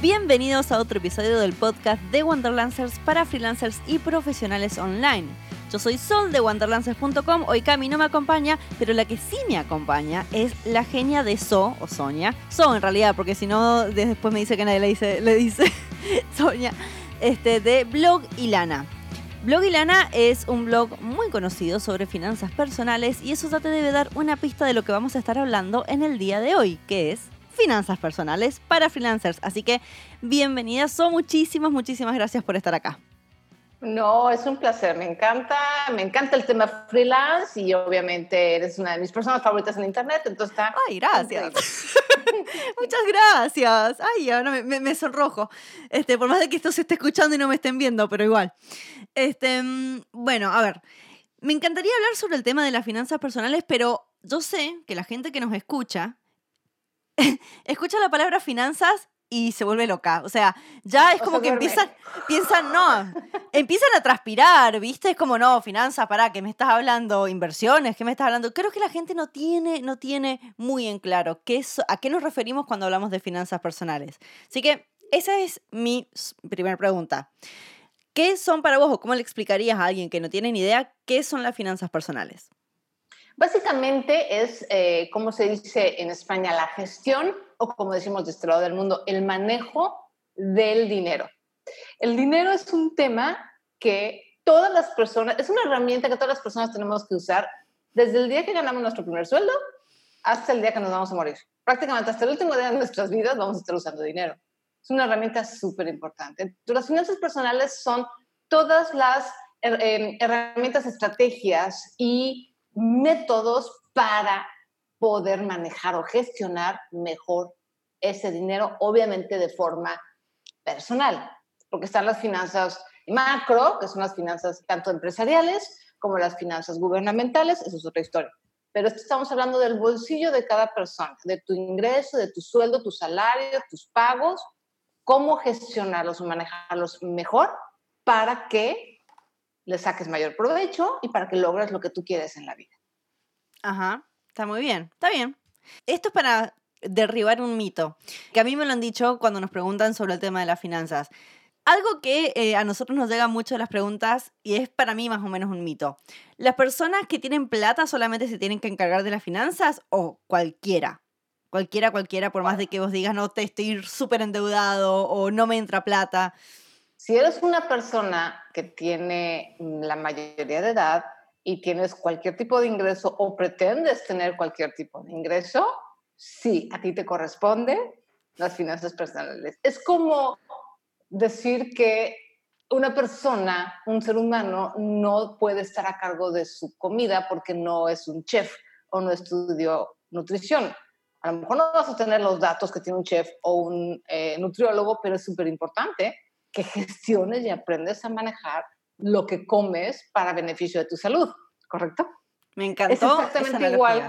Bienvenidos a otro episodio del podcast de Wanderlancers para freelancers y profesionales online. Yo soy Sol de wanderlancers.com, hoy Cami no me acompaña, pero la que sí me acompaña es la genia de So, o Sonia. So en realidad, porque si no, después me dice que nadie le dice Sonia, de Blog y Lana. Blog y Lana es un blog muy conocido sobre finanzas personales y eso ya te debe dar una pista de lo que vamos a estar hablando en el día de hoy, que es finanzas personales para freelancers. Así que bienvenida, So, muchísimas gracias por estar acá. No, es un placer, me encanta el tema freelance y obviamente eres una de mis personas favoritas en internet, entonces está... Ay, gracias. Muchas gracias. Ay, ahora me sonrojo. Por más de que esto se esté escuchando y no me estén viendo, pero igual. Bueno, a ver, me encantaría hablar sobre el tema de las finanzas personales, pero yo sé que la gente que nos escucha la palabra finanzas y se vuelve loca. O sea, ya es como que empiezan a transpirar, ¿viste? Es como, no, finanzas, pará, ¿qué me estás hablando? Inversiones, ¿qué me estás hablando? Creo que la gente no tiene muy en claro a qué nos referimos cuando hablamos de finanzas personales. Así que esa es mi primera pregunta. ¿Qué son para vos o cómo le explicarías a alguien que no tiene ni idea qué son las finanzas personales? Básicamente es, como se dice en España, la gestión, o como decimos de este lado del mundo, el manejo del dinero. El dinero es un tema que todas las personas, es una herramienta que todas las personas tenemos que usar desde el día que ganamos nuestro primer sueldo hasta el día que nos vamos a morir. Prácticamente hasta el último día de nuestras vidas vamos a estar usando dinero. Es una herramienta súper importante. Las finanzas personales son todas las herramientas, estrategias y métodos para poder manejar o gestionar mejor ese dinero, obviamente de forma personal, porque están las finanzas macro, que son las finanzas tanto empresariales como las finanzas gubernamentales, eso es otra historia. Pero estamos hablando del bolsillo de cada persona, de tu ingreso, de tu sueldo, tu salario, tus pagos, cómo gestionarlos o manejarlos mejor para que le saques mayor provecho y para que logres lo que tú quieres en la vida. Ajá, está muy bien, está bien. Esto es para derribar un mito, que a mí me lo han dicho cuando nos preguntan sobre el tema de las finanzas. Algo que a nosotros nos llegan mucho las preguntas y es para mí más o menos un mito. ¿Las personas que tienen plata solamente se tienen que encargar de las finanzas o cualquiera? Cualquiera, por más de que vos digas, no, te estoy súper endeudado o no me entra plata. Si eres una persona que tiene la mayoría de edad y tienes cualquier tipo de ingreso o pretendes tener cualquier tipo de ingreso, sí, a ti te corresponde las finanzas personales. Es como decir que una persona, un ser humano, no puede estar a cargo de su comida porque no es un chef o no estudió nutrición. A lo mejor no vas a tener los datos que tiene un chef o un nutriólogo, pero es súper importante que gestiones y aprendes a manejar lo que comes para beneficio de tu salud, ¿correcto? Me encantó. Es exactamente igual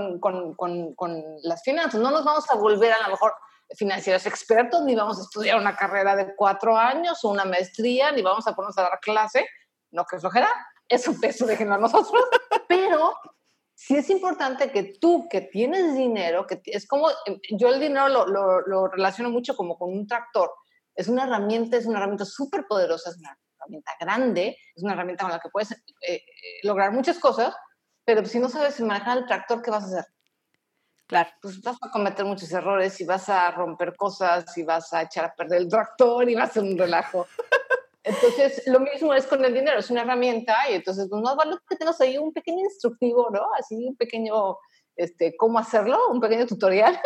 con las finanzas. No nos vamos a volver a lo mejor financieros expertos, ni vamos a estudiar una carrera de 4 años o una maestría, ni vamos a ponernos a dar clase, no, que flojera, eso déjenlo a nosotros, pero sí es importante que tú que tienes dinero, que es como, yo el dinero lo relaciono mucho como con un tractor, es una herramienta súper poderosa, es una herramienta grande, es una herramienta con la que puedes lograr muchas cosas, pero si no sabes manejar el tractor, ¿qué vas a hacer? Claro. Pues vas a cometer muchos errores y vas a romper cosas y vas a echar a perder el tractor y va a ser un relajo. Entonces, lo mismo es con el dinero, es una herramienta y entonces pues, más vale que tengas ahí un pequeño instructivo, ¿no? Así un pequeño, cómo hacerlo, un pequeño tutorial.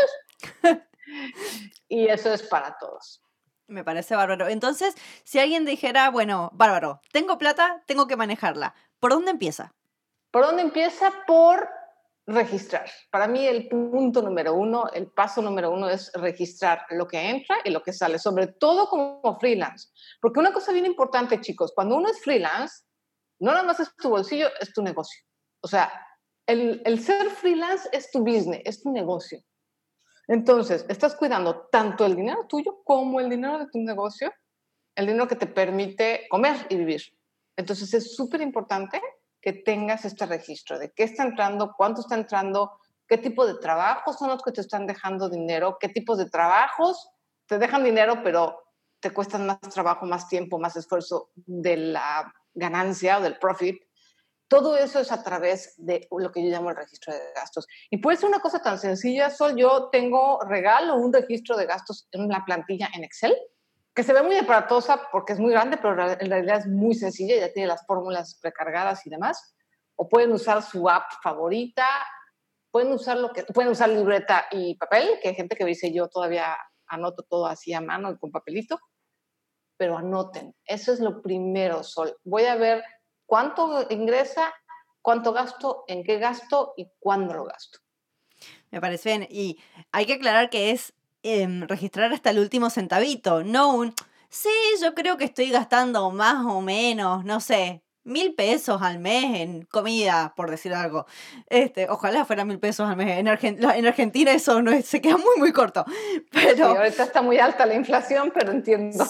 Y eso es para todos. Me parece bárbaro. Entonces, si alguien dijera, bueno, bárbaro, tengo plata, tengo que manejarla, ¿por dónde empieza? ¿Por dónde empieza? Por registrar. Para mí el punto número uno, el paso número uno es registrar lo que entra y lo que sale, sobre todo como freelance. Porque una cosa bien importante, chicos, cuando uno es freelance, no nada más es tu bolsillo, es tu negocio. O sea, el ser freelance es tu business, es tu negocio. Entonces, estás cuidando tanto el dinero tuyo como el dinero de tu negocio, el dinero que te permite comer y vivir. Entonces, es súper importante que tengas este registro de qué está entrando, cuánto está entrando, qué tipo de trabajos son los que te están dejando dinero, qué tipos de trabajos te dejan dinero, pero te cuestan más trabajo, más tiempo, más esfuerzo de la ganancia o del profit. Todo eso es a través de lo que yo llamo el registro de gastos. Y puede ser una cosa tan sencilla, yo regalo un registro de gastos en una plantilla en Excel, que se ve muy aparatosa porque es muy grande, pero en realidad es muy sencilla, ya tiene las fórmulas precargadas y demás. O pueden usar su app favorita, pueden usar libreta y papel, que hay gente que dice yo todavía anoto todo así a mano con papelito, pero anoten. Eso es lo primero, Sol. Voy a ver cuánto ingresa, cuánto gasto, en qué gasto y cuándo lo gasto. Me parece bien. Y hay que aclarar que es registrar hasta el último centavito, no sí, yo creo que estoy gastando más o menos, no sé, 1.000 pesos al mes en comida, por decir algo. Ojalá fuera 1.000 pesos al mes. En Argentina eso no se queda muy, muy corto. Pero sí, ahorita está muy alta la inflación, pero entiendo.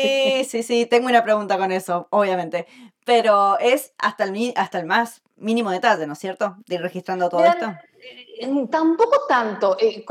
Sí, tengo una pregunta con eso, obviamente. Pero es hasta el más mínimo detalle, ¿no es cierto? De ir registrando todo esto. Tampoco tanto. Y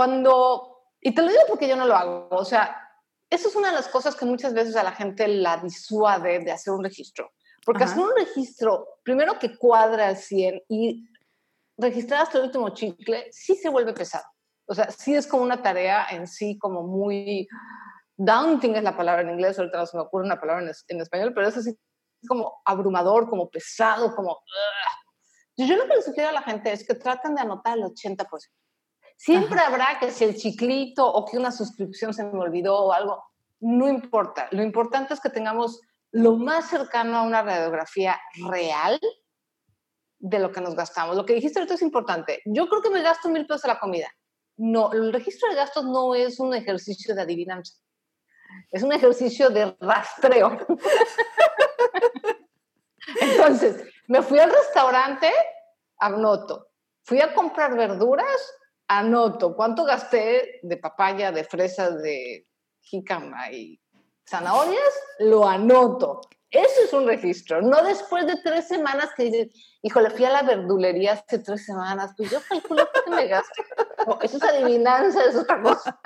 te lo digo porque yo no lo hago. O sea, eso es una de las cosas que muchas veces a la gente la disuade de hacer un registro. Porque hacer un registro, primero que cuadra al 100 y registrar hasta el último chicle, sí se vuelve pesado. O sea, sí es como una tarea en sí como muy... Daunting es la palabra en inglés, ahorita no se me ocurre una palabra en español, pero es así como abrumador, como pesado, como... Yo lo que les sugiero a la gente es que traten de anotar el 80%. Siempre habrá que si el chiclito o que una suscripción se me olvidó o algo, no importa. Lo importante es que tengamos lo más cercano a una radiografía real de lo que nos gastamos. Lo que dijiste ahorita es importante. Yo creo que me gasto 1,000 pesos a la comida. No, el registro de gastos no es un ejercicio de adivinanza. Es un ejercicio de rastreo. Entonces, me fui al restaurante, anoto. Fui a comprar verduras, anoto. ¿Cuánto gasté de papaya, de fresas, de jícama y zanahorias? Lo anoto. Eso es un registro. No después de 3 semanas que dices, híjole, fui a la verdulería hace 3 semanas, pues yo calculo que me gasté. No, eso es adivinanza, es otra cosa.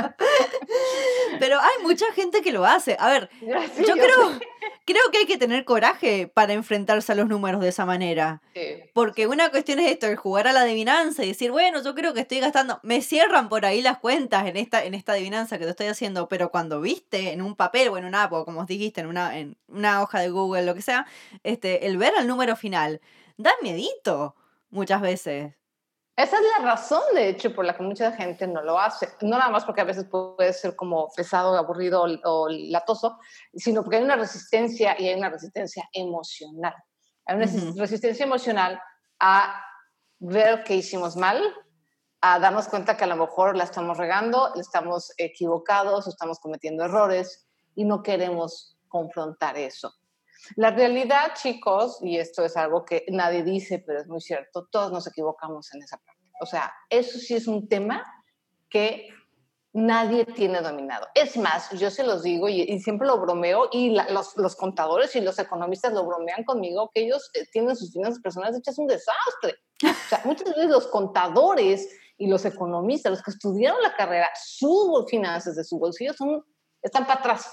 Pero hay mucha gente que lo hace. A ver, Sí, yo creo que hay que tener coraje para enfrentarse a los números de esa manera. Sí. Porque una cuestión es esto, el jugar a la adivinanza y decir, bueno, yo creo que estoy gastando. Me cierran por ahí las cuentas en esta adivinanza que te estoy haciendo, pero cuando viste en un papel o en una app, o como dijiste, en una hoja de Google, lo que sea, el ver el número final, da miedito muchas veces. Esa es la razón, de hecho, por la que mucha gente no lo hace. No nada más porque a veces puede ser como pesado, aburrido o latoso, sino porque hay una resistencia y hay una resistencia emocional. Hay una resistencia emocional a ver que hicimos mal, a darnos cuenta que a lo mejor la estamos regando, estamos equivocados, estamos cometiendo errores y no queremos confrontar eso. La realidad, chicos, y esto es algo que nadie dice, pero es muy cierto, todos nos equivocamos en esa parte. O sea, eso sí es un tema que nadie tiene dominado. Es más, yo se los digo y siempre lo bromeo, y los contadores y los economistas lo bromean conmigo, que ellos tienen sus finanzas personales hechas un desastre. O sea, muchas veces los contadores y los economistas, los que estudiaron la carrera, sus finanzas de su bolsillo están para atrás.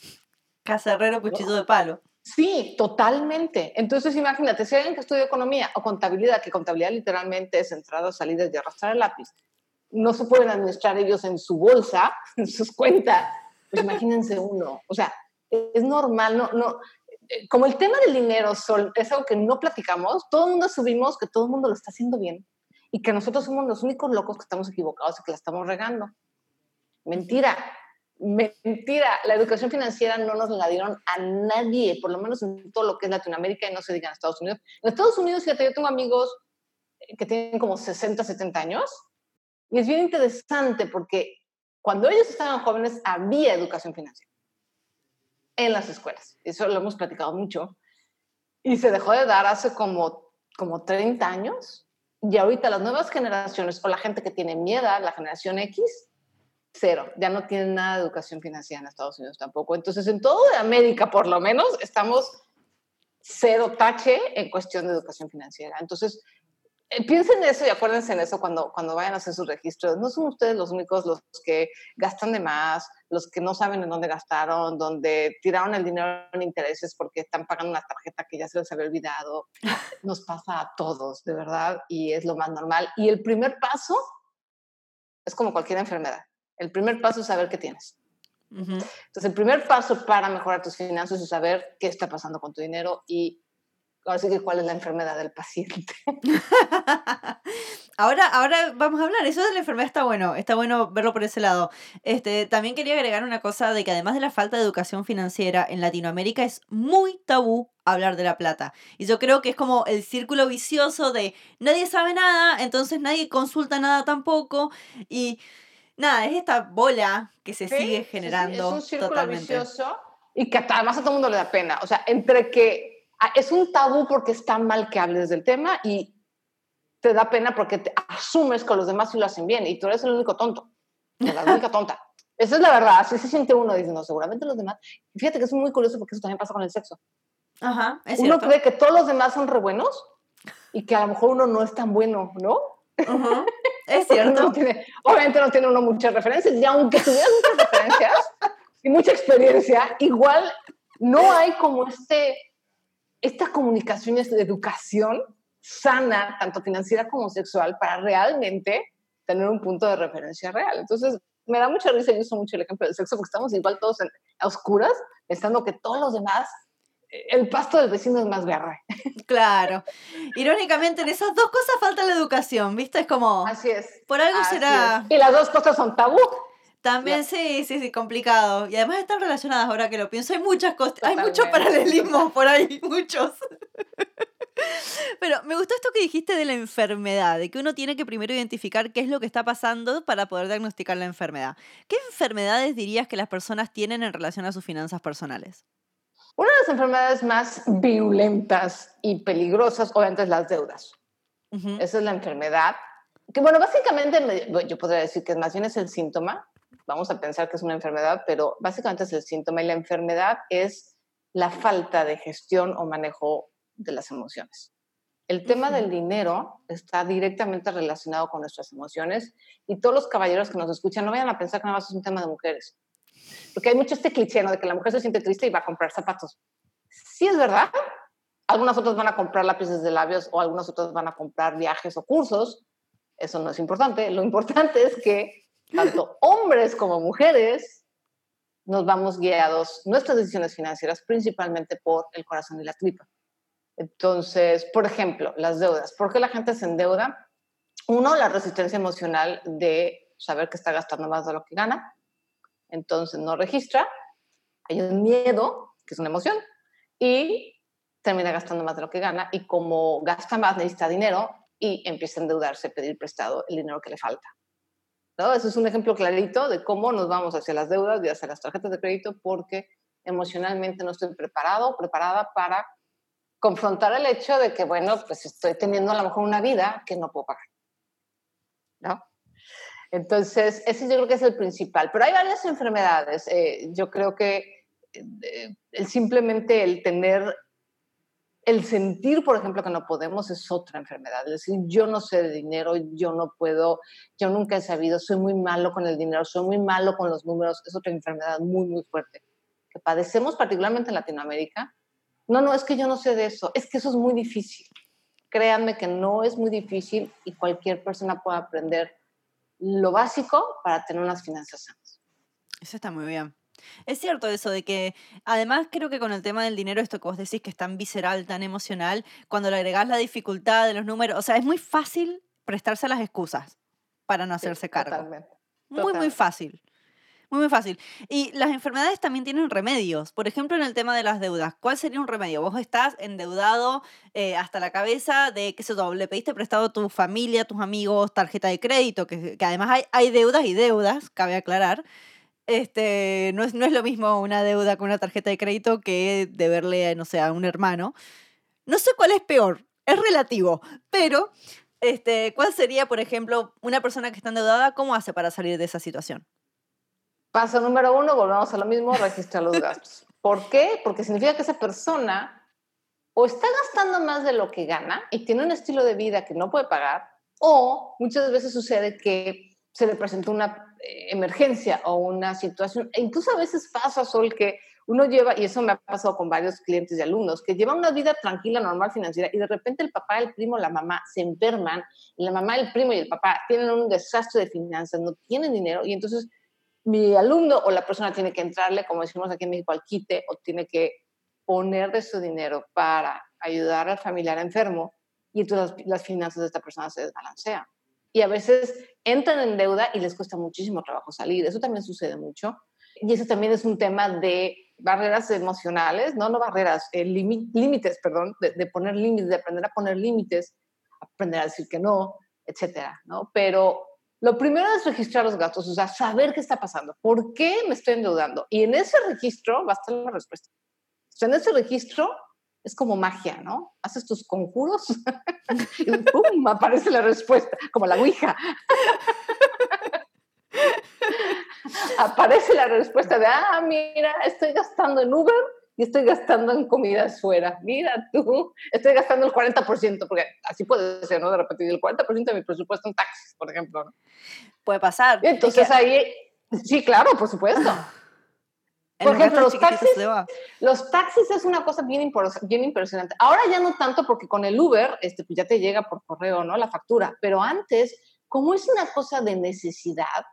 Casa herrero, cuchillo de palo. Sí, totalmente. Entonces, imagínate, si alguien que estudia economía o contabilidad, que contabilidad literalmente es entradas, salidas y arrastrar el lápiz, no se pueden administrar ellos en su bolsa, en sus cuentas, pues imagínense uno. O sea, es normal, como el tema del dinero, Sol, es algo que no platicamos, todo el mundo asumimos que todo el mundo lo está haciendo bien y que nosotros somos los únicos locos que estamos equivocados y que la estamos regando. Mentira. Mentira, la educación financiera no nos la dieron a nadie, por lo menos en todo lo que es Latinoamérica y no se diga en Estados Unidos. En Estados Unidos, fíjate, yo tengo amigos que tienen como 60, 70 años y es bien interesante porque cuando ellos estaban jóvenes había educación financiera en las escuelas. Eso lo hemos platicado mucho y se dejó de dar hace como 30 años y ahorita las nuevas generaciones o la gente que tiene miedo, la generación X, cero, ya no tienen nada de educación financiera en Estados Unidos tampoco. Entonces, en toda América, por lo menos, estamos cero tache en cuestión de educación financiera. Entonces, Piensen en eso y acuérdense en eso cuando vayan a hacer sus registros. No son ustedes los únicos los que gastan de más, los que no saben en dónde gastaron, donde tiraron el dinero en intereses porque están pagando una tarjeta que ya se les había olvidado. Nos pasa a todos, de verdad, y es lo más normal. Y el primer paso es como cualquier enfermedad. El primer paso es saber qué tienes. Uh-huh. Entonces, el primer paso para mejorar tus finanzas es saber qué está pasando con tu dinero y ahora sí que cuál es la enfermedad del paciente. Ahora vamos a hablar, eso de la enfermedad está bueno verlo por ese lado. También quería agregar una cosa de que además de la falta de educación financiera en Latinoamérica es muy tabú hablar de la plata. Y yo creo que es como el círculo vicioso de nadie sabe nada, entonces nadie consulta nada tampoco y nada, es esta bola que se sigue Sí, es un generando círculo totalmente. vicioso y que además a todo el mundo le da pena. O sea, entre que es un tabú porque está mal que hables del tema y te da pena porque te asumes que los demás sí lo hacen bien y tú eres el único tonto, o la única tonta. Esa es la verdad, así se siente uno, dice, no, seguramente los demás. Fíjate que es muy curioso porque eso también pasa con el sexo. Ajá, es Uno cierto. cree que todos los demás son re buenos y que a lo mejor uno no es tan bueno, ¿no? Uh-huh. Es Porque uno cierto. no tiene, obviamente no tiene uno muchas referencias y aunque tuvieras muchas referencias y mucha experiencia, igual no hay como esta comunicación y esta educación sana, tanto financiera como sexual, para realmente tener un punto de referencia real. Entonces, me da mucha risa y uso mucho el ejemplo del sexo porque estamos igual todos a oscuras, pensando que todos los demás, el pasto del vecino es más verde. Claro. Irónicamente, en esas dos cosas falta la educación, ¿viste? Es como, Así es, por algo así es. será. Y las dos cosas son tabú. También Yep, sí, complicado. Y además están relacionadas ahora que lo pienso. Hay muchas cosas, hay muchos totalmente. paralelismos por ahí, muchos. Pero me gustó esto que dijiste de la enfermedad, de que uno tiene que primero identificar qué es lo que está pasando para poder diagnosticar la enfermedad. ¿Qué enfermedades dirías que las personas tienen en relación a sus finanzas personales? Una de las enfermedades más virulentas y peligrosas, obviamente, es las deudas. Ujú. Esa es la enfermedad. Que bueno, básicamente yo podría decir que más bien es el síntoma. Vamos a pensar que es una enfermedad, pero básicamente es el síntoma y la enfermedad es la falta de gestión o manejo de las emociones. El tema del Ujú. dinero está directamente relacionado con nuestras emociones y todos los caballeros que nos escuchan no vayan a pensar que nada más es un tema de mujeres. Porque hay mucho este cliché, ¿no? De que la mujer se siente triste y va a comprar zapatos. Sí es verdad, algunas otras van a comprar lápices de labios o algunas otras van a comprar viajes o cursos. Eso no es importante. Lo importante es que tanto hombres como mujeres nos vamos guiados nuestras decisiones financieras principalmente por el corazón y la tripa. Entonces, por ejemplo, las deudas. ¿Por qué la gente se endeuda? Uno, la resistencia emocional de saber que está gastando más de lo que gana. Entonces no registra. Hay un miedo, que es una emoción, y termina gastando más de lo que gana y como gasta más necesita dinero y empieza a endeudarse, pedir prestado el dinero que le falta. ¿No? Eso es un ejemplo clarito de cómo nos vamos hacia las deudas y hacia las tarjetas de crédito porque emocionalmente no estoy preparado o preparada para confrontar el hecho de que, bueno, pues estoy teniendo a lo mejor una vida que no puedo pagar. ¿No? Entonces, ese yo creo que es el principal. Pero hay varias enfermedades. Yo creo que simplemente el tener el sentir, por ejemplo, que no podemos es otra enfermedad. Es decir, yo no sé de dinero, yo no puedo, yo nunca he sabido, soy muy malo con el dinero, soy muy malo con los números. Es otra enfermedad muy, muy fuerte que padecemos particularmente en Latinoamérica. No, es que yo no sé de eso, es que eso es muy difícil. Créanme que no es muy difícil y cualquier persona puede aprender lo básico para tener unas finanzas sanas. Eso está muy bien. Es cierto eso de que, además creo que con el tema del dinero, esto que vos decís que es tan visceral, tan emocional, cuando le agregás la dificultad de los números, o sea, es muy fácil prestarse a las excusas para no Sí, hacerse cargo. totalmente, Muy totalmente. fácil. Muy fácil. Y las enfermedades también tienen remedios. Por ejemplo, en el tema de las deudas, ¿cuál sería un remedio? Vos estás endeudado hasta la cabeza de, qué sé yo, le pediste prestado a tu familia, a tus amigos, tarjeta de crédito, que además hay deudas y deudas, cabe aclarar. No es lo mismo una deuda con una tarjeta de crédito que deberle, no sé, a un hermano. No sé cuál es peor, es relativo, pero ¿cuál sería, por ejemplo, una persona que está endeudada, cómo hace para salir de esa situación? Paso número 1, volvemos a lo mismo, registrar los gastos. ¿Por qué? Porque significa que esa persona o está gastando más de lo que gana y tiene un estilo de vida que no puede pagar, o muchas veces sucede que se le presentó una emergencia o una situación, e incluso a veces pasa, Sol, que uno lleva, y eso me ha pasado con varios clientes y alumnos, que llevan una vida tranquila, normal, financiera, y de repente el papá, el primo, la mamá se enferman, y la mamá, el primo y el papá tienen un desastre de finanzas, no tienen dinero, y entonces mi alumno o la persona tiene que entrarle, como decimos aquí en México, al quite, o tiene que poner de su dinero para ayudar al familiar enfermo, y entonces las finanzas de esta persona se desbalancean. Y a veces entran en deuda y les cuesta muchísimo trabajo salir. Eso también sucede mucho. Y eso también es un tema de barreras emocionales, no barreras, límites, perdón, de poner límites, de aprender a poner límites, aprender a decir que no, etcétera, ¿no? Pero lo primero es registrar los gastos, o sea, saber qué está pasando, por qué me estoy endeudando. Y en ese registro va a estar la respuesta. O sea, en ese registro es como magia, ¿no? Haces tus conjuros y ¡pum! Aparece la respuesta, como la ouija. Aparece la respuesta de, mira, estoy gastando en Uber y estoy gastando en comidas fuera. Mira tú, estoy gastando el 40%, porque así puede ser, ¿no? De repente, el 40% de mi presupuesto en taxis, por ejemplo, ¿no? Puede pasar. Y entonces ahí, sí, claro, por supuesto. Por ejemplo, los taxis es una cosa bien impresionante. Ahora ya no tanto porque con el Uber pues ya te llega por correo, ¿no? La factura. Pero antes, como es una cosa de necesidad,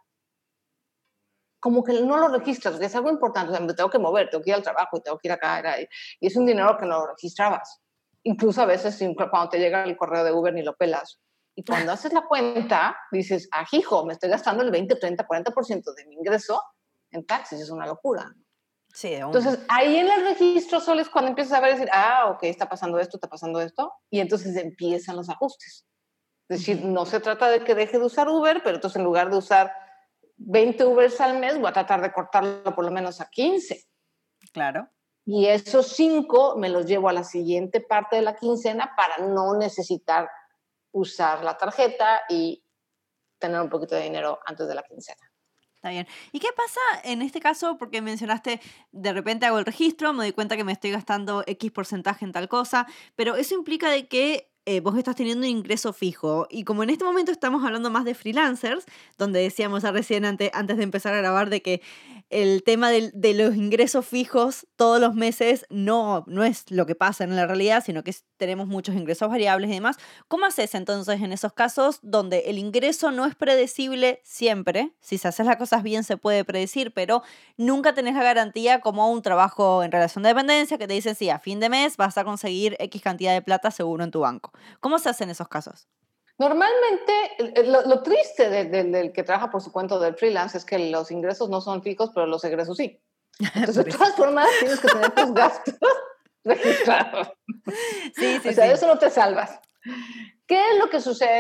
como que no lo registras, porque es algo importante. O sea, me tengo que mover, tengo que ir al trabajo y tengo que ir acá. Y es un dinero que no lo registrabas. Incluso a veces cuando te llega el correo de Uber ni lo pelas. Y cuando haces la cuenta, dices, hijo, me estoy gastando el 20, 30, 40% de mi ingreso en taxis. Es una locura. Sí, entonces, ahí en el registro solo es cuando empiezas a ver, decir, ok, está pasando esto, y entonces empiezan los ajustes. Es decir, no se trata de que deje de usar Uber, pero entonces en lugar de usar 20 Ubers al mes, voy a tratar de cortarlo por lo menos a 15. Claro. Y esos 5 me los llevo a la siguiente parte de la quincena para no necesitar usar la tarjeta y tener un poquito de dinero antes de la quincena. Está bien. ¿Y qué pasa en este caso? Porque mencionaste, de repente hago el registro, me doy cuenta que me estoy gastando X porcentaje en tal cosa, pero eso implica de que vos estás teniendo un ingreso fijo. Y como en este momento estamos hablando más de freelancers, donde decíamos recién antes de empezar a grabar de que el tema de los ingresos fijos todos los meses no es lo que pasa en la realidad, sino que tenemos muchos ingresos variables y demás. ¿Cómo haces entonces en esos casos donde el ingreso no es predecible siempre? Si se haces las cosas bien se puede predecir, pero nunca tenés la garantía como un trabajo en relación de dependencia que te dicen, sí, a fin de mes vas a conseguir X cantidad de plata seguro en tu banco. ¿Cómo se hace en esos casos? Normalmente, lo triste del que trabaja por su cuenta del freelance es que los ingresos no son fijos, pero los egresos sí. Entonces, de todas formas, tienes que tener tus gastos registrados. Sí, o sea, de eso no te salvas. ¿Qué es lo que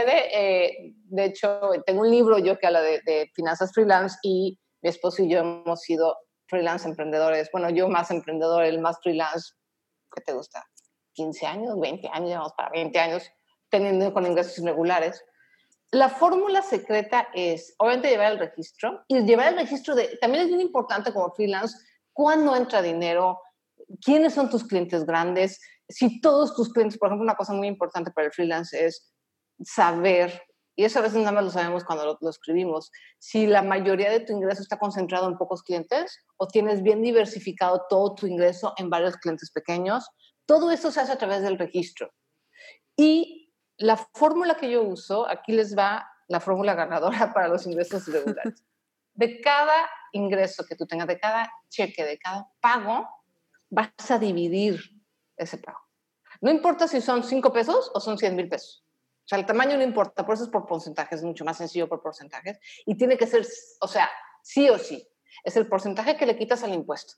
sucede? De hecho, tengo un libro yo que habla de finanzas freelance y mi esposo y yo hemos sido freelance emprendedores. Bueno, yo más emprendedor, él más freelance. ¿Qué te gusta? 15 años, 20 años, llevamos para 20 años teniendo con ingresos irregulares. La fórmula secreta es, obviamente, llevar el registro y llevar el registro también es bien importante como freelance, cuándo entra dinero, quiénes son tus clientes grandes, si todos tus clientes, por ejemplo, una cosa muy importante para el freelance es saber, y eso a veces nada más lo sabemos cuando lo escribimos, si la mayoría de tu ingreso está concentrado en pocos clientes o tienes bien diversificado todo tu ingreso en varios clientes pequeños. Todo eso se hace a través del registro. Y la fórmula que yo uso, aquí les va la fórmula ganadora para los ingresos irregulares. De cada ingreso que tú tengas, de cada cheque, de cada pago, vas a dividir ese pago. No importa si son 5 pesos o son 100,000 pesos. O sea, el tamaño no importa, por eso es por porcentajes, es mucho más sencillo por porcentajes. Y tiene que ser, o sea, sí o sí. Es el porcentaje que le quitas al impuesto.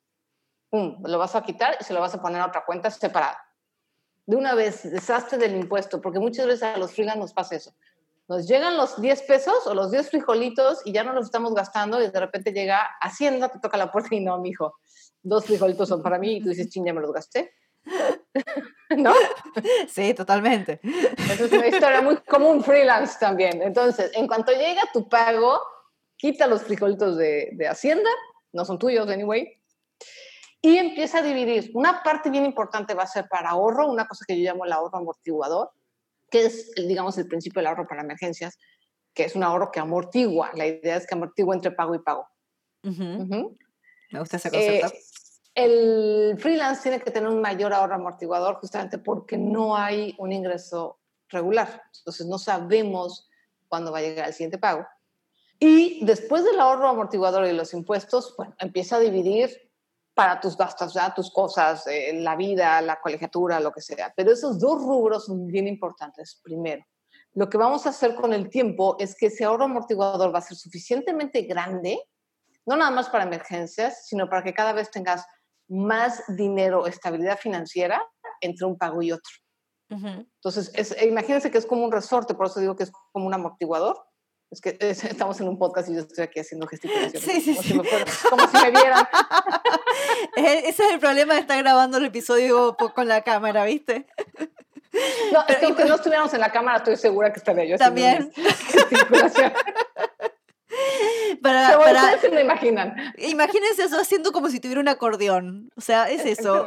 Lo vas a quitar y se lo vas a poner a otra cuenta separada. De una vez, deshazte del impuesto, porque muchas veces a los freelance nos pasa eso. Nos llegan los 10 pesos o los 10 frijolitos y ya no los estamos gastando y de repente llega Hacienda, te toca la puerta y no, mijo, 2 frijolitos son para mí y tú dices, ching, ya me los gasté. ¿No? Sí, totalmente. Esa es una historia muy común freelance también. Entonces, en cuanto llega tu pago, quita los frijolitos de Hacienda, no son tuyos anyway, y empieza a dividir. Una parte bien importante va a ser para ahorro, una cosa que yo llamo el ahorro amortiguador, que es, digamos, el principio del ahorro para emergencias, que es un ahorro que amortigua. La idea es que amortigua entre pago y pago. Me gusta ese concepto. El freelance tiene que tener un mayor ahorro amortiguador justamente porque no hay un ingreso regular. Entonces no sabemos cuándo va a llegar el siguiente pago. Y después del ahorro amortiguador y los impuestos, bueno, empieza a dividir para tus gastos, ¿ya? Tus cosas, la vida, la colegiatura, lo que sea. Pero esos dos rubros son bien importantes. Primero, lo que vamos a hacer con el tiempo es que ese ahorro amortiguador va a ser suficientemente grande, no nada más para emergencias, sino para que cada vez tengas más dinero, estabilidad financiera entre un pago y otro. Entonces, imagínense que es como un resorte, por eso digo que es como un amortiguador. Es que estamos en un podcast y yo estoy aquí haciendo gesticulaciones. Sí. Como si me vieran. Ese es el problema de estar grabando el episodio con la cámara, ¿viste? No, es que aunque no estuviéramos en la cámara, estoy segura que estaría yo también haciendo gesticulación. Pero ustedes se lo imaginan. Imagínense eso haciendo como si tuviera un acordeón. O sea, es eso.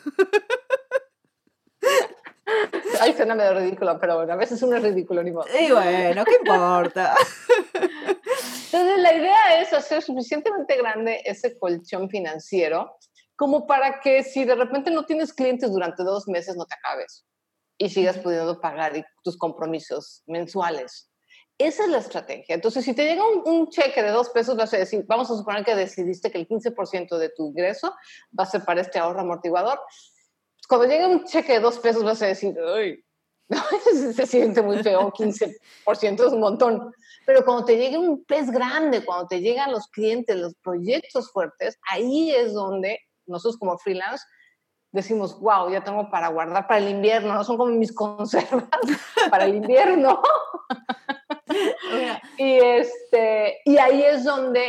Ay, suena medio ridículo, pero bueno, a veces uno es ridículo, ni modo. Y bueno, ¿qué importa? Entonces, la idea es hacer suficientemente grande ese colchón financiero como para que si de repente no tienes clientes durante 2 meses, no te acabes y sigas pudiendo pagar tus compromisos mensuales. Esa es la estrategia. Entonces, si te llega un cheque de $2, vas a decir, vamos a suponer que decidiste que el 15% de tu ingreso va a ser para este ahorro amortiguador. Cuando llegue un cheque de $2, vas a decir, ¡ay! Se siente muy feo, 15% es un montón. Pero cuando te llegue un pez grande, cuando te llegan los clientes, los proyectos fuertes, ahí es donde nosotros como freelance decimos, wow, ya tengo para guardar para el invierno, no son como mis conservas para el invierno. Y ahí es donde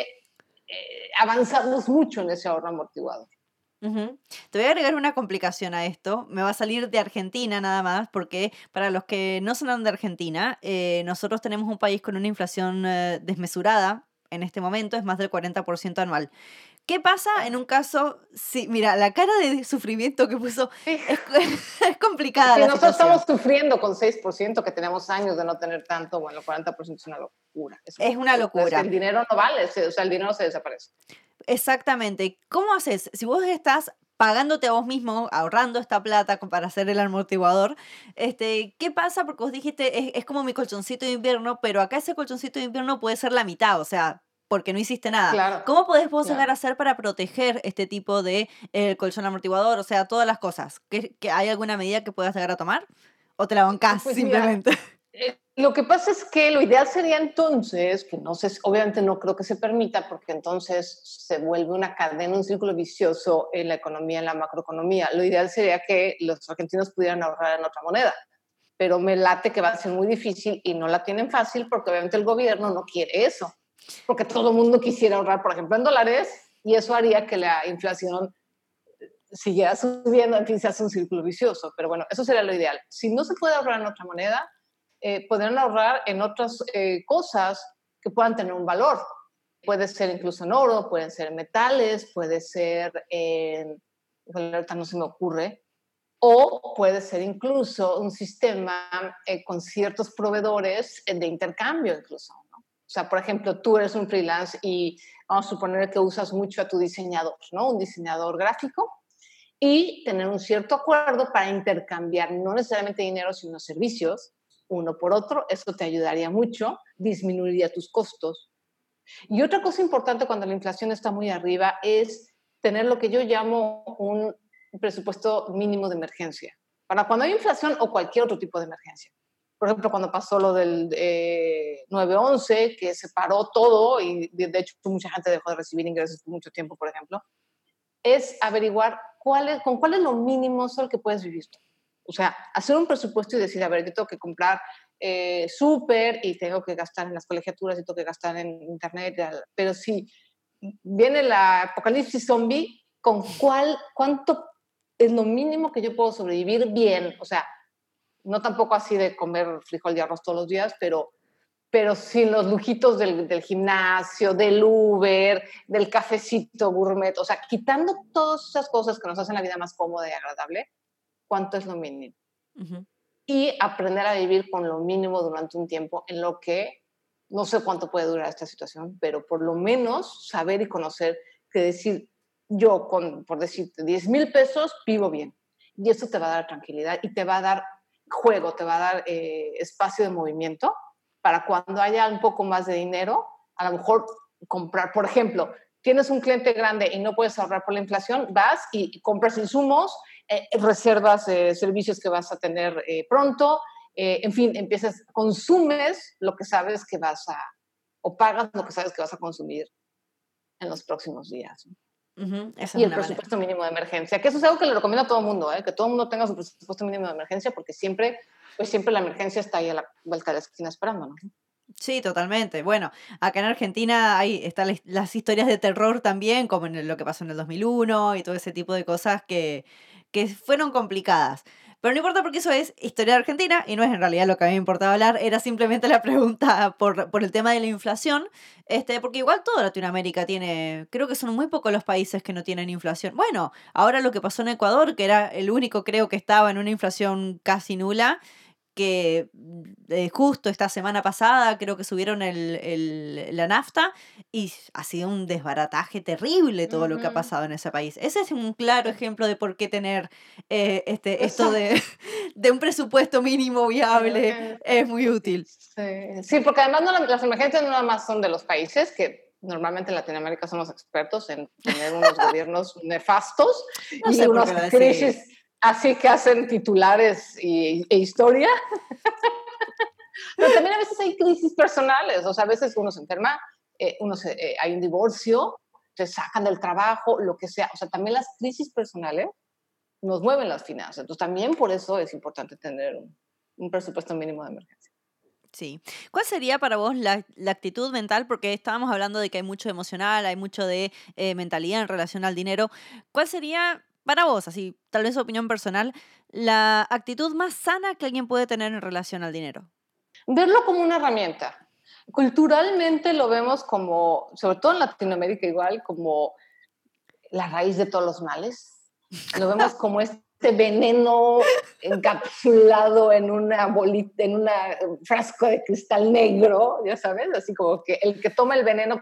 avanzamos mucho en ese ahorro amortiguador. Te voy a agregar una complicación a esto. Me va a salir de Argentina nada más, porque para los que no son de Argentina, nosotros tenemos un país con una inflación desmesurada en este momento, es más del 40% anual. ¿Qué pasa en un caso? Sí, mira, la cara de sufrimiento que puso es complicada. Sí, la nosotros situación. Estamos sufriendo con 6%, que tenemos años de no tener tanto. Bueno, el 40% es una locura. Es una locura. Es que el dinero no vale, o sea, el dinero se desaparece. Exactamente. ¿Cómo haces? Si vos estás pagándote a vos mismo, ahorrando esta plata para hacer el amortiguador, ¿qué pasa? Porque vos dijiste, es como mi colchoncito de invierno, pero acá ese colchoncito de invierno puede ser la mitad, o sea, porque no hiciste nada. Claro, ¿Cómo podés vos llegar a hacer para proteger este tipo de colchón amortiguador? O sea, todas las cosas. ¿Que hay alguna medida que puedas llegar a tomar? ¿O te la bancás pues simplemente? Mira, lo que pasa es que lo ideal sería entonces, que no sé, obviamente no creo que se permita, porque entonces se vuelve una cadena, un círculo vicioso en la economía, en la macroeconomía. Lo ideal sería que los argentinos pudieran ahorrar en otra moneda, pero me late que va a ser muy difícil y no la tienen fácil porque obviamente el gobierno no quiere eso, porque todo el mundo quisiera ahorrar, por ejemplo, en dólares, y eso haría que la inflación siguiera subiendo, en fin, se hace un círculo vicioso. Pero bueno, eso sería lo ideal. Si no se puede ahorrar en otra moneda, podrían ahorrar en otras cosas que puedan tener un valor. Puede ser incluso en oro, pueden ser en metales, puede ser en, ahorita no se me ocurre, o puede ser incluso un sistema con ciertos proveedores de intercambio incluso, ¿no? O sea, por ejemplo, tú eres un freelance y vamos a suponer que usas mucho a tu diseñador, ¿no? Un diseñador gráfico, y tener un cierto acuerdo para intercambiar no necesariamente dinero, sino servicios, uno por otro. Eso te ayudaría mucho, disminuiría tus costos. Y otra cosa importante cuando la inflación está muy arriba es tener lo que yo llamo un presupuesto mínimo de emergencia, para cuando hay inflación o cualquier otro tipo de emergencia. Por ejemplo, cuando pasó lo del 9/11, que se paró todo y de hecho mucha gente dejó de recibir ingresos por mucho tiempo, por ejemplo, es averiguar con cuál es lo mínimo solo que puedes vivir tú. O sea, hacer un presupuesto y decir, a ver, yo tengo que comprar súper y tengo que gastar en las colegiaturas y tengo que gastar en internet, pero si viene la apocalipsis zombie, ¿cuánto es lo mínimo que yo puedo sobrevivir bien? O sea, no tampoco así de comer frijol y arroz todos los días, pero pero sin los lujitos del gimnasio, del Uber, del cafecito gourmet, o sea, quitando todas esas cosas que nos hacen la vida más cómoda y agradable, ¿cuánto es lo mínimo? Ujú. Y aprender a vivir con lo mínimo durante un tiempo en lo que no sé cuánto puede durar esta situación, pero por lo menos saber y conocer que decir, yo por decirte 10,000 pesos vivo bien. Y eso te va a dar tranquilidad y te va a dar juego, te va a dar espacio de movimiento para cuando haya un poco más de dinero, a lo mejor comprar, por ejemplo, tienes un cliente grande y no puedes ahorrar por la inflación, vas y compras insumos, reservas servicios que vas a tener pronto, en fin, consumes lo que sabes que o pagas lo que sabes que vas a consumir en los próximos días. Ujú, esa Y es el una manera. presupuesto mínimo de emergencia, que eso es algo que le recomiendo a todo el mundo, que todo el mundo tenga su presupuesto mínimo de emergencia, porque siempre la emergencia está ahí a la vuelta de la esquina esperándonos. Sí, totalmente. Bueno, acá en Argentina están las historias de terror también, como en lo que pasó en el 2001 y todo ese tipo de cosas que fueron complicadas. Pero no importa porque eso es historia de Argentina y no es en realidad lo que a mí me importaba hablar, era simplemente la pregunta por el tema de la inflación, porque igual toda Latinoamérica tiene, creo que son muy pocos los países que no tienen inflación. Bueno, ahora lo que pasó en Ecuador, que era el único creo que estaba en una inflación casi nula, que justo esta semana pasada creo que subieron la nafta y ha sido un desbarataje terrible todo lo que ha Ujú. pasado en ese país. Ese es un claro ejemplo de por qué tener esto Exacto. de un presupuesto mínimo viable es muy útil. Sí, sí, porque además las emergencias no nada más son de los países, que normalmente en Latinoamérica somos expertos en tener unos gobiernos nefastos No y sé por qué unas lo decís. crisis así que hacen titulares e historia, pero también a veces hay crisis personales, o sea, a veces uno se enferma, hay un divorcio, te sacan del trabajo, lo que sea, o sea, también las crisis personales nos mueven las finanzas, entonces también por eso es importante tener un presupuesto mínimo de emergencia. Sí. ¿Cuál sería para vos la actitud mental? Porque estábamos hablando de que hay mucho emocional, hay mucho de mentalidad en relación al dinero. ¿Cuál sería para vos, así, tal vez opinión personal, la actitud más sana que alguien puede tener en relación al dinero? Verlo como una herramienta. Culturalmente lo vemos como, sobre todo en Latinoamérica igual, como la raíz de todos los males. Lo vemos como este veneno encapsulado en una bolita, en un frasco de cristal negro, ya sabes, así como que el que toma el veneno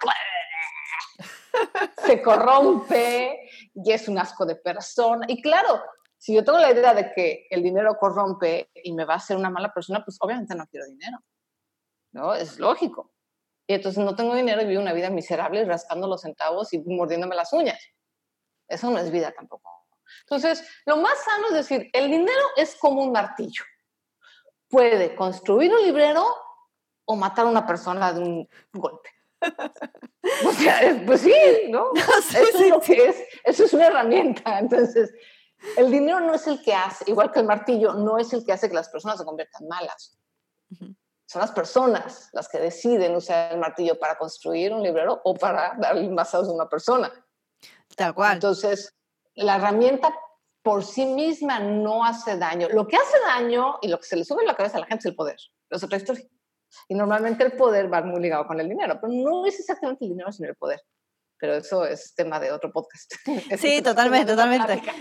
se corrompe y es un asco de persona. Y claro, si yo tengo la idea de que el dinero corrompe y me va a hacer una mala persona, pues obviamente no quiero dinero, ¿no? Es lógico. Y entonces no tengo dinero y vivo una vida miserable rascando los centavos y mordiéndome las uñas. Eso no es vida tampoco. Entonces, lo más sano es decir, el dinero es como un martillo. Puede construir un librero o matar a una persona de un golpe. O sea, pues sí, ¿no? No, sí, Eso es sí, lo sí. que es. Eso es una herramienta. Entonces, el dinero no es el que hace, igual que el martillo, no es el que hace que las personas se conviertan malas. Ujú. Son las personas las que deciden usar el martillo para construir un librero o para darle masados a una persona. Tal cual. Entonces, la herramienta por sí misma no hace daño. Lo que hace daño y lo que se le sube a la cabeza a la gente es el poder. Es otra historia. Y normalmente el poder va muy ligado con el dinero, pero no es exactamente el dinero, sino el poder. Pero eso es tema de otro podcast. Eso Sí, es tema totalmente, de otra totalmente. plática.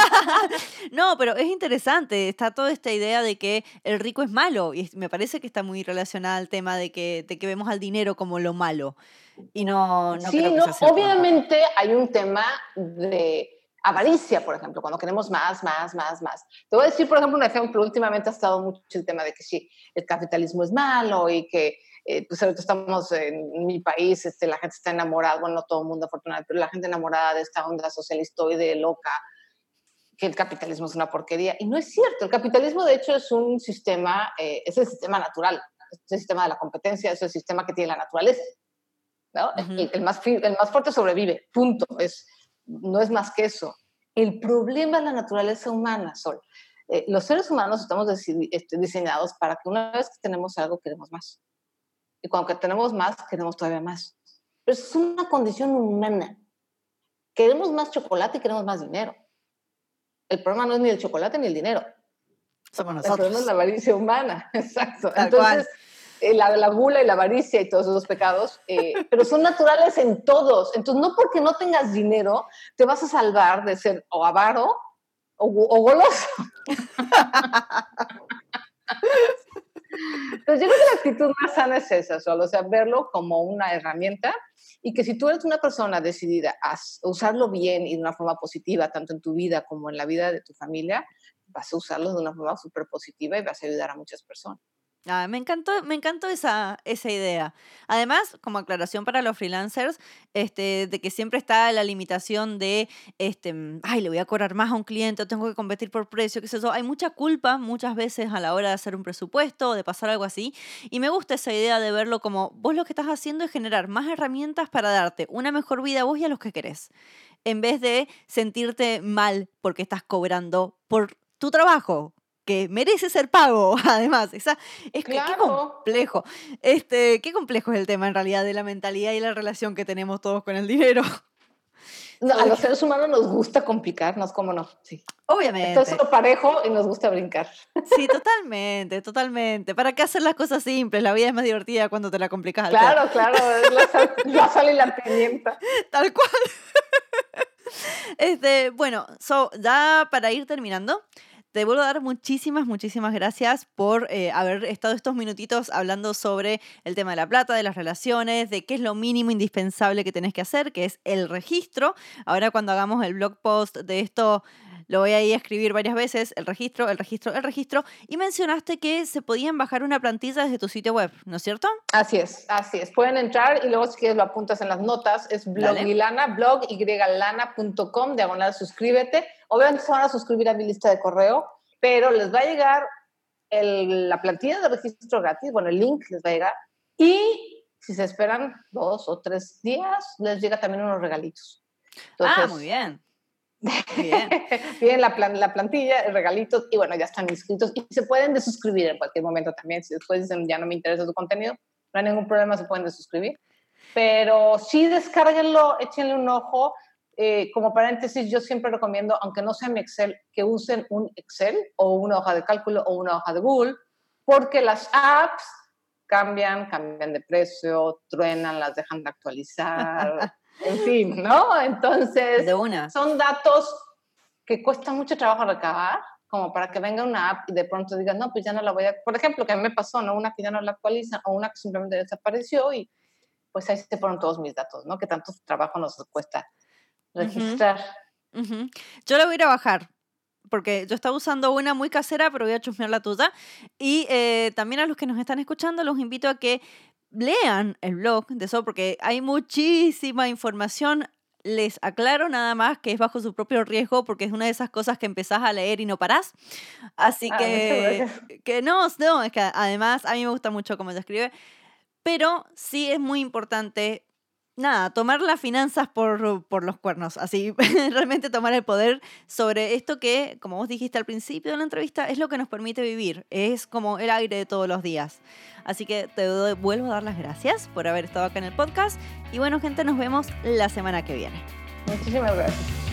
No, pero es interesante, está toda esta idea de que el rico es malo y me parece que está muy relacionada al tema de que vemos al dinero como lo malo y no Sí, creo que no, sea cierto tampoco. obviamente hay un tema de avaricia, por ejemplo, cuando queremos más, más, más, más. Te voy a decir, por ejemplo, un ejemplo. Últimamente ha estado mucho el tema de que sí, el capitalismo es malo y que, pues ahorita estamos en mi país, la gente está enamorada, bueno, no todo el mundo afortunadamente, pero la gente enamorada de esta onda socialistoide loca, que el capitalismo es una porquería. Y no es cierto, el capitalismo de hecho es un sistema, es el sistema natural, es el sistema de la competencia, es el sistema que tiene la naturaleza. ¿No? Ujú. El más fuerte sobrevive, punto. No es más que eso. El problema es la naturaleza humana, Sol. Los seres humanos estamos diseñados para que una vez que tenemos algo, queremos más. Y cuando tenemos más, queremos todavía más. Pero es una condición humana. Queremos más chocolate y queremos más dinero. El problema no es ni el chocolate ni el dinero. Somos El problema es nosotros, la avaricia humana. Exacto. tal Entonces, cual. la gula y la avaricia y todos esos pecados, pero son naturales en todos. Entonces, no porque no tengas dinero, te vas a salvar de ser o avaro o goloso. Entonces, yo creo que la actitud más sana es esa, solo, o sea, verlo como una herramienta y que si tú eres una persona decidida a usarlo bien y de una forma positiva, tanto en tu vida como en la vida de tu familia, vas a usarlo de una forma súper positiva y vas a ayudar a muchas personas. Me encantó esa idea. Además, como aclaración para los freelancers, de que siempre está la limitación de, ay, le voy a cobrar más a un cliente, o tengo que competir por precio, qué sé yo. Hay mucha culpa muchas veces a la hora de hacer un presupuesto o de pasar algo así. Y me gusta esa idea de verlo como vos lo que estás haciendo es generar más herramientas para darte una mejor vida a vos y a los que querés. En vez de sentirte mal porque estás cobrando por tu trabajo, que merece ser pago, además. Qué Claro. complejo. Qué complejo es el tema en realidad de la mentalidad y la relación que tenemos todos con el dinero. No, a los seres humanos nos gusta complicarnos, ¿cómo no? Sí. Esto es Obviamente. lo parejo y nos gusta brincar. Sí, totalmente, totalmente. ¿Para qué hacer las cosas simples? La vida es más divertida cuando te la complicas al pedo. Claro, claro, es la sal y la pimienta. Tal cual. Bueno, ya para ir terminando, te vuelvo a dar muchísimas, muchísimas gracias por haber estado estos minutitos hablando sobre el tema de la plata, de las relaciones, de qué es lo mínimo indispensable que tenés que hacer, que es el registro. Ahora cuando hagamos el blog post de esto, lo voy a ir a escribir varias veces, el registro, el registro, el registro. Y mencionaste que se podían bajar una plantilla desde tu sitio web, ¿no es cierto? Así es, así es. Pueden entrar y luego si quieres lo apuntas en las notas. Es blogylana, blogyLana.com, /suscríbete. Obviamente se van a suscribir a mi lista de correo, pero les va a llegar la plantilla de registro gratis, bueno, el link les va a llegar. Y si se esperan 2 o 3 días, les llega también unos regalitos. Entonces, muy bien. Bien. Piden la plantilla, el regalito, y bueno, ya están inscritos y se pueden desuscribir en cualquier momento también. Si después dicen, ya no me interesa tu contenido, no hay ningún problema, se pueden desuscribir. Pero sí, descárguenlo, échenle un ojo. Como paréntesis, yo siempre recomiendo, aunque no sea mi Excel, que usen un Excel o una hoja de cálculo o una hoja de Google, porque las apps cambian de precio, truenan, las dejan de actualizar. En fin, ¿no? Entonces, De una. son datos que cuesta mucho trabajo recabar, como para que venga una app y de pronto digas, no, pues ya no la voy a... Por ejemplo, que a mí me pasó, ¿no? Una que ya no la actualizan o una que simplemente desapareció y pues ahí se fueron todos mis datos, ¿no? Que tanto trabajo nos cuesta registrar. Uh-huh. Yo la voy a ir a bajar, porque yo estaba usando una muy casera, pero voy a chusmear la tuya. Y también a los que nos están escuchando, los invito a que lean el blog de eso, porque hay muchísima información. Les aclaro nada más que es bajo su propio riesgo, porque es una de esas cosas que empezás a leer y no parás. Así que no, es que además a mí me gusta mucho cómo ella escribe, pero sí es muy importante, nada, tomar las finanzas por los cuernos, así, realmente tomar el poder sobre esto que, como vos dijiste al principio de la entrevista, es lo que nos permite vivir, es como el aire de todos los días. Así que te vuelvo a dar las gracias por haber estado acá en el podcast y bueno, gente, nos vemos la semana que viene. Muchísimas gracias.